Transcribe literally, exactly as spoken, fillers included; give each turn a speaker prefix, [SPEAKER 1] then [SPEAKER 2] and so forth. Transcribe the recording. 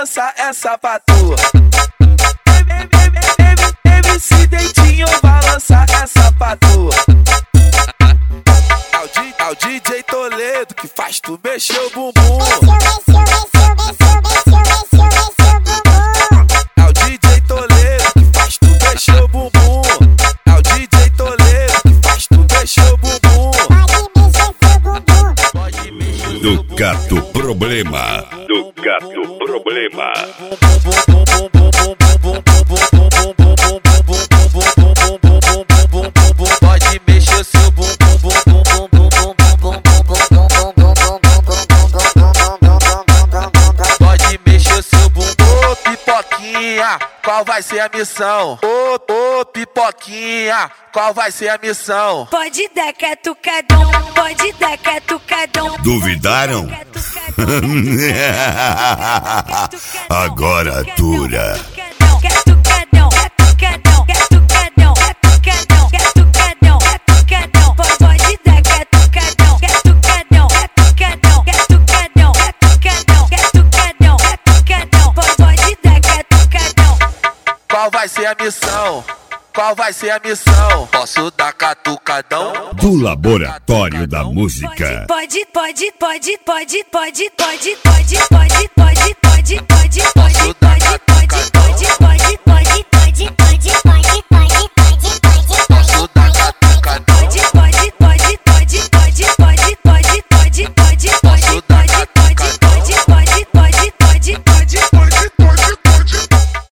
[SPEAKER 1] balança essa patua. M C Dentinho balança essa patua. É o D J Toledo que faz tu mexer o bumbum. É o D J Toledo que faz tu mexer o bumbum. É o D J Toledo que faz tu mexer o bumbum.
[SPEAKER 2] Do Gato Problema. Do Gato Problema.
[SPEAKER 1] Pode mexer seu bumbum. Pode mexer seu bumbum. Ô pipoquinha, qual vai ser a missão? Ô, ô pipoquinha, qual vai ser a missão?
[SPEAKER 3] Pode dar catucadão, pode dar catucadão.
[SPEAKER 2] Duvidaram? Agora dura.
[SPEAKER 3] Catucadão, catucadão, catucadão, catucadão, catucadão, catucadão. Pode dar catucadão, catucadão, catucadão, catucadão, catucadão, catucadão, catucadão. Pode dar catucadão.
[SPEAKER 1] Qual vai ser a missão? Qual vai ser a missão? Posso dar catucadão?
[SPEAKER 2] Do Laboratório da Música.
[SPEAKER 3] Pode, pode, pode, pode, pode, pode, pode, pode, pode, pode, pode, pode, pode, pode, pode, pode, pode.